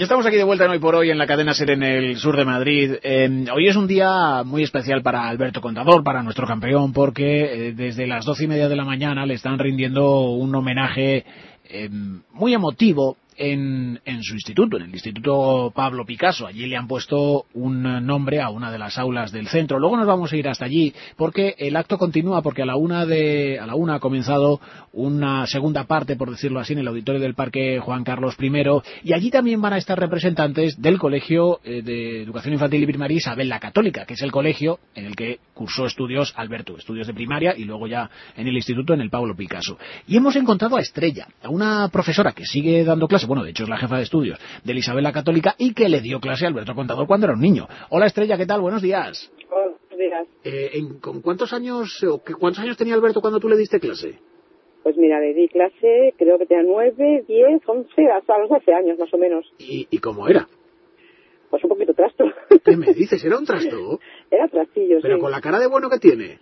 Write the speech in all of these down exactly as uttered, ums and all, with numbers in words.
Ya estamos aquí de vuelta en Hoy por Hoy en la cadena SER en el sur de Madrid. Eh, hoy es un día muy especial para Alberto Contador, para nuestro campeón, porque eh, desde las doce y media de la mañana le están rindiendo un homenaje eh, muy emotivo en, en su instituto, en el Instituto Pablo Picasso. Allí le han puesto un nombre a una de las aulas del centro. Luego nos vamos a ir hasta allí porque el acto continúa, porque a la una de a la una ha comenzado una segunda parte, por decirlo así, en el auditorio del Parque Juan Carlos primero, y allí también van a estar representantes del Colegio de Educación Infantil y Primaria Isabel la Católica, que es el colegio en el que cursó estudios Alberto, estudios de primaria y luego ya en el instituto en el Pablo Picasso. Y hemos encontrado a Estrella, a una profesora que sigue dando clase, bueno, de hecho es la jefa de estudios de la Isabel la Católica y que le dio clase a Alberto Contador cuando era un niño. Hola Estrella, ¿qué tal? Buenos días. Buenos días. Eh, en, ¿con cuántos años o qué, cuántos años tenía Alberto cuando tú le diste clase? Pues mira, le di clase, creo que tenía nueve, diez, once, hasta los doce años más o menos. ¿Y, y cómo era? Pues un poquito trasto. ¿Qué me dices? ¿Era un trasto? Era trastillo, Pero sí. con la cara de bueno que tiene.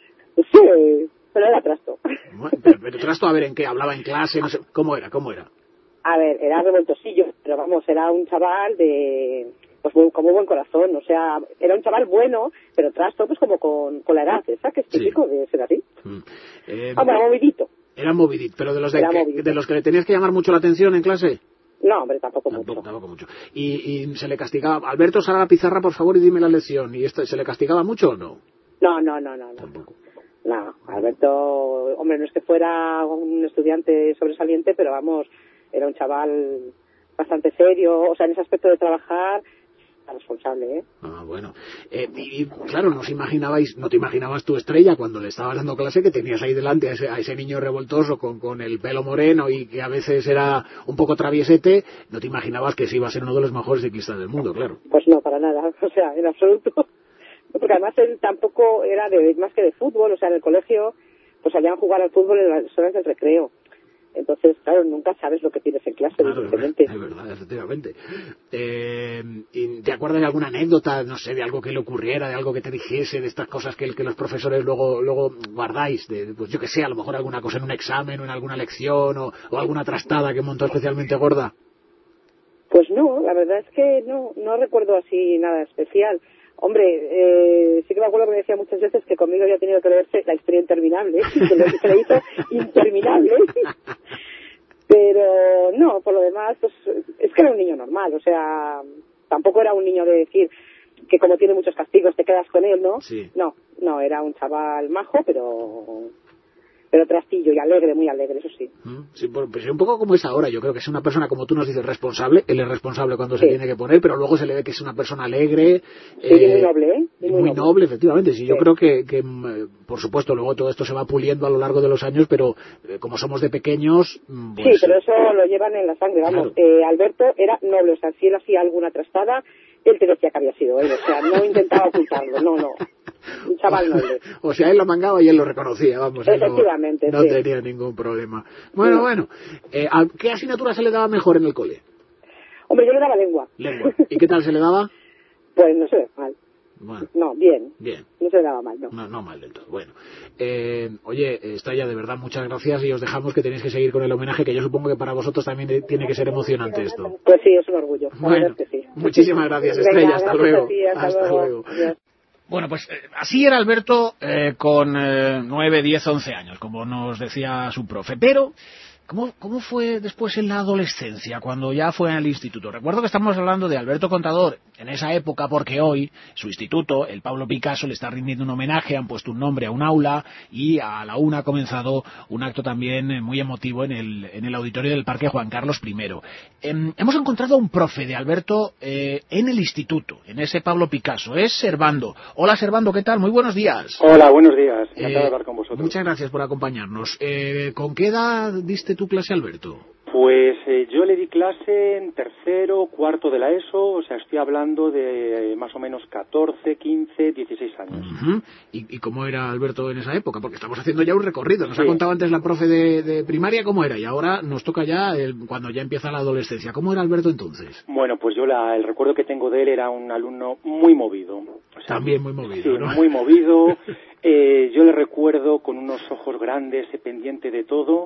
Sí, pero era trasto. Pero, pero trasto, a ver, ¿en qué? ¿Hablaba en clase? No sé. ¿Cómo era? ¿Cómo era? A ver, era revoltosillo, pero vamos, era un chaval de... pues muy, con muy buen corazón, o sea, era un chaval bueno, pero trasto pues como con, con la edad, ¿sabes? Que es típico sí. de ser así. Mm. Eh, ah, bueno, movidito. Era movidito, pero de los, de, que, de los que le tenías que llamar mucho la atención en clase. No, hombre, tampoco, tampoco mucho. Tampoco mucho. Y, y se le castigaba... Alberto, sal a la pizarra, por favor, y dime la lección. ¿Y esto, se le castigaba mucho o no? No, no, no, no. no. Tampoco. No, Alberto, hombre, no es que fuera un estudiante sobresaliente, pero vamos, era un chaval bastante serio, o sea, en ese aspecto de trabajar, responsable, ¿eh? Ah, bueno. Eh, y, y claro, no os imaginabais, no te imaginabas tu Estrella cuando le estabas dando clase que tenías ahí delante a ese, a ese niño revoltoso con, con el pelo moreno y que a veces era un poco traviesete, no te imaginabas que ese iba a ser uno de los mejores ciclistas del mundo, claro. Pues no, para nada, o sea, en absoluto. Porque además él tampoco era de más que de fútbol, o sea, en el colegio pues salían a jugar al fútbol en las horas del recreo. Entonces, claro, nunca sabes lo que tienes en clase, claro, evidentemente. Es verdad, efectivamente. Eh, ¿y ¿Te acuerdas de alguna anécdota, no sé, de algo que le ocurriera, de algo que te dijese, de estas cosas que, que los profesores luego luego guardáis? De, pues yo que sé, a lo mejor alguna cosa en un examen o en alguna lección o, o alguna trastada que montó especialmente gorda. Pues no, la verdad es que no, no recuerdo así nada especial. Hombre, eh, sí que me acuerdo que me decía muchas veces que conmigo había tenido que leerse La historia interminable, que le, que le hizo interminable. Pero no, por lo demás, pues es que era un niño normal, o sea, tampoco era un niño de decir que como tiene muchos castigos te quedas con él, ¿no? Sí. No, no, era un chaval majo, pero... pero trastillo y alegre, muy alegre, eso sí. Sí, pues un poco como es ahora. Yo creo que es una persona, como tú nos dices, responsable. Él es responsable cuando sí. se tiene que poner, pero luego se le ve que es una persona alegre. Sí, eh, muy noble, ¿eh? Y muy, muy noble. noble, efectivamente. Sí, sí. Yo creo que, que, por supuesto, luego todo esto se va puliendo a lo largo de los años, pero eh, como somos de pequeños... Pues, sí, pero eso lo llevan en la sangre, vamos. Claro. Eh, Alberto era noble, o sea, si él hacía alguna trastada, él te decía que había sido él, o sea, no intentaba ocultarlo, no, no. Un chaval noble. O sea, él lo mangaba y él lo reconocía, vamos. Efectivamente, no, no sí. tenía ningún problema. Bueno, sí. bueno. Eh, ¿a qué asignatura se le daba mejor en el cole? Hombre, yo le daba lengua. Lengua. ¿Y qué tal se le daba? Pues no sé, mal. Bueno. No, bien. Bien. No se le daba mal, no. No, no mal del todo. Bueno. Eh, oye, Estrella, de verdad, muchas gracias y os dejamos que tenéis que seguir con el homenaje, que yo supongo que para vosotros también tiene que ser emocionante esto. Pues sí, es un orgullo. La bueno, que sí. Muchísimas gracias, Estrella. Venga, hasta gracias luego. A ti, hasta, hasta luego. luego. Adiós. Bueno, pues eh, así era Alberto eh, con eh, nueve, diez, once años, como nos decía su profe. Pero, ¿cómo, ¿cómo fue después en la adolescencia, cuando ya fue al instituto? Recuerdo que estamos hablando de Alberto Contador en esa época, porque hoy su instituto, el Pablo Picasso, le está rindiendo un homenaje, han puesto un nombre a un aula y a la una ha comenzado un acto también muy emotivo en el, en el auditorio del Parque Juan Carlos primero. Eh, hemos encontrado a un profe de Alberto eh, en el instituto, en ese Pablo Picasso, es Servando. Hola Servando, ¿qué tal? Muy buenos días. Hola, buenos días, encantado eh, de hablar con vosotros. Muchas gracias por acompañarnos. Eh, ¿Con qué edad diste tu clase, Alberto? Pues eh, yo le di clase en tercero, cuarto de la ESO, o sea, estoy hablando de eh, más o menos catorce, quince, dieciséis años. Uh-huh. ¿Y, ¿Y cómo era Alberto en esa época? Porque estamos haciendo ya un recorrido. Nos sí. ha contado antes la profe de, de primaria cómo era y ahora nos toca ya el, cuando ya empieza la adolescencia. ¿Cómo era Alberto entonces? Bueno, pues yo la, el recuerdo que tengo de él era un alumno muy movido. O sea, También muy movido, sí, ¿no? muy movido. eh, yo le recuerdo con unos ojos grandes, pendiente de todo.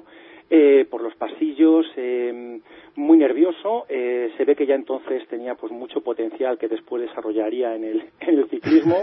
eh, por los pasillos, eh, muy nervioso. Eh, se ve que ya entonces tenía pues mucho potencial que después desarrollaría en el, en el ciclismo.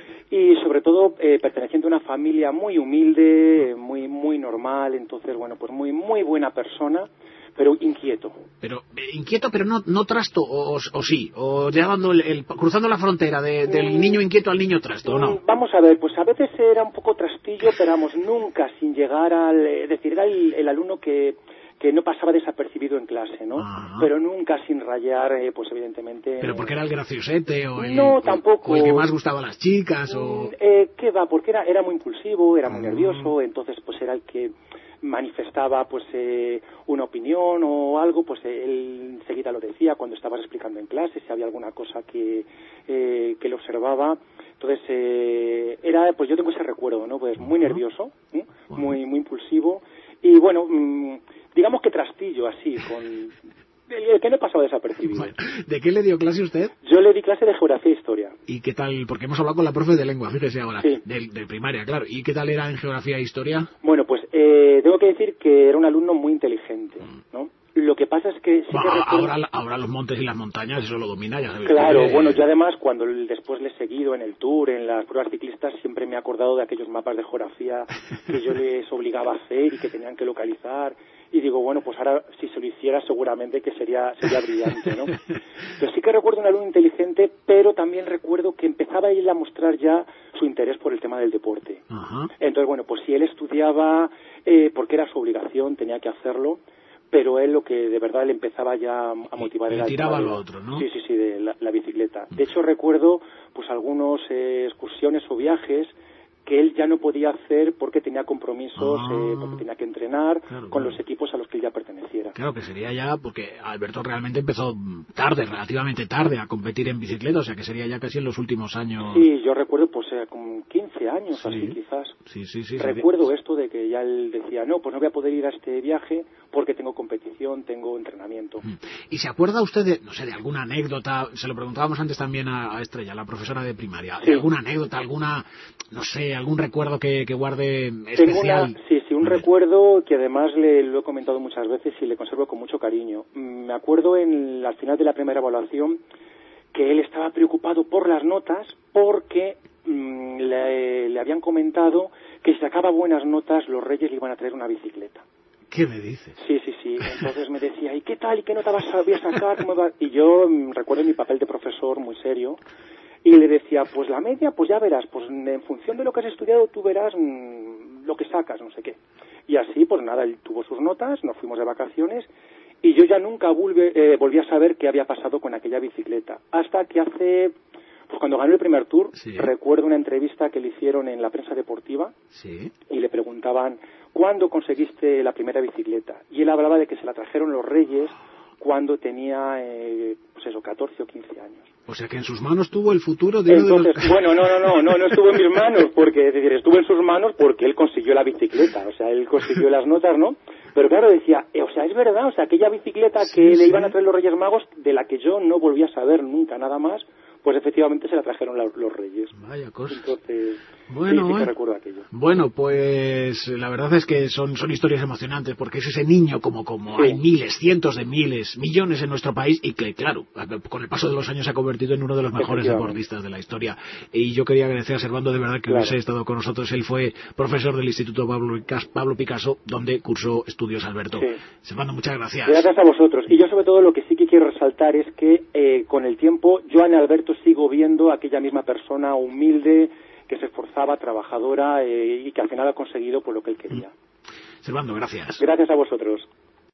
Y sobre todo eh, perteneciente a una familia muy humilde, muy muy normal, entonces bueno, pues muy muy buena persona, pero inquieto. Pero eh, inquieto, pero no no trasto, o, o sí, o llevando el, el, cruzando la frontera de, del mm, niño inquieto al niño trasto, ¿o no? Vamos a ver, pues a veces era un poco trastillo, pero vamos, nunca sin llegar al, es decir, era el, el alumno que que no pasaba desapercibido en clase, ¿no? Ajá. Pero nunca sin rayar, eh, pues evidentemente... ¿Pero porque era el graciosete o el, no, tampoco. o el que más gustaba a las chicas o...? Eh, ¿Qué va? Porque era, era muy impulsivo, era muy uh-huh. nervioso, entonces pues era el que manifestaba pues eh, una opinión o algo, pues eh, él enseguida lo decía cuando estabas explicando en clase, si había alguna cosa que, eh, que lo observaba. Entonces eh, era, pues yo tengo ese recuerdo, ¿no? Pues muy uh-huh. nervioso, ¿eh? uh-huh. muy, muy impulsivo y bueno... Mmm, digamos que trastillo, así, con... El que no pasaba desapercibido. Bueno, ¿de qué le dio clase usted? Yo le di clase de geografía e historia. ¿Y qué tal? Porque hemos hablado con la profe de lengua, fíjese ahora, sí. de, de primaria, claro. ¿Y qué tal era en geografía e historia? Bueno, pues eh, tengo que decir que era un alumno muy inteligente, ¿no? Lo que pasa es que... Sí bah, que recuerdo... ahora, ahora los montes y las montañas, eso lo domina, ya sabes. Claro, que... bueno, yo además, cuando después le he seguido en el tour, en las pruebas ciclistas, siempre me he acordado de aquellos mapas de geografía que yo les obligaba a hacer y que tenían que localizar. Y digo, bueno, pues ahora si se lo hiciera seguramente que sería sería brillante, ¿no? Pero sí que recuerdo un alumno inteligente, pero también recuerdo que empezaba él a mostrar ya su interés por el tema del deporte. Ajá. Entonces, bueno, pues si él estudiaba, eh, porque era su obligación, tenía que hacerlo, pero él lo que de verdad le empezaba ya a motivar era... Le tiraba lo otro, ¿no? Sí, sí, sí, de la, la bicicleta. De hecho, recuerdo pues algunos eh, excursiones o viajes que él ya no podía hacer porque tenía compromisos, ah, eh, porque tenía que entrenar claro, con claro. los equipos a los que él ya perteneciera. Claro, que sería ya, porque Alberto realmente empezó tarde, relativamente tarde, a competir en bicicleta, o sea que sería ya casi en los últimos años. Sí, yo recuerdo pues eh, con quince años, sí. así quizás. Sí, sí, sí. Recuerdo sí. esto de que ya él decía, no, pues no voy a poder ir a este viaje porque tengo competición, tengo entrenamiento. ¿Y se acuerda usted de, no sé, de alguna anécdota? Se lo preguntábamos antes también a, a Estrella, la profesora de primaria. Sí. ¿De alguna anécdota, alguna, no sé, algún recuerdo que, que guarde especial? Tengo una, sí, sí, un recuerdo que además le, lo he comentado muchas veces y le conservo con mucho cariño. Me acuerdo en al final de la primera evaluación que él estaba preocupado por las notas porque mmm, le, le habían comentado que si sacaba buenas notas los Reyes le iban a traer una bicicleta. ¿Qué me dices? Sí, sí, sí. Entonces me decía, ¿y qué tal? ¿Y qué nota vas a sacar? ¿Cómo va? Y yo mmm, recuerdo mi papel de profesor muy serio y le decía, pues la media, pues ya verás, pues en función de lo que has estudiado tú verás mmm, lo que sacas, no sé qué. Y así, pues nada, él tuvo sus notas, nos fuimos de vacaciones y yo ya nunca volví, eh, volví a saber qué había pasado con aquella bicicleta. Hasta que hace, pues cuando ganó el primer tour, sí. recuerdo una entrevista que le hicieron en la prensa deportiva sí. y le preguntaban, ¿cuándo conseguiste la primera bicicleta? Y él hablaba de que se la trajeron los Reyes cuando tenía, eh, pues eso, catorce o quince años. O sea que en sus manos tuvo el futuro de... Entonces, de los... bueno, no, no, no, no, no estuvo en mis manos, porque, es decir, estuvo en sus manos porque él consiguió la bicicleta, o sea, él consiguió las notas, ¿no? Pero claro, decía, eh, o sea, es verdad, o sea, aquella bicicleta sí, que sí. le iban a traer los Reyes Magos, de la que yo no volví a saber nunca nada más, pues efectivamente se la trajeron la, los Reyes. Vaya cosa. Entonces, bueno, sí, sí que eh. recuerdo aquello. Bueno, pues la verdad es que son, son historias emocionantes, porque es ese niño como, como sí. hay miles, cientos de miles, millones en nuestro país, y que claro, con el paso de los años se ha convertido en uno de los mejores deportistas de la historia. Y yo quería agradecer a Servando de verdad que claro. hubiese estado con nosotros. Él fue profesor del Instituto Pablo Picasso, donde cursó estudios Alberto. Sí. Servando, muchas gracias. Gracias a vosotros. Y yo sobre todo lo que sí que quiero resaltar es que eh, con el tiempo yo en Alberto sigo viendo a aquella misma persona humilde, que se esforzaba, trabajadora eh, y que al final ha conseguido por lo que él quería. Servando, gracias. Gracias a vosotros.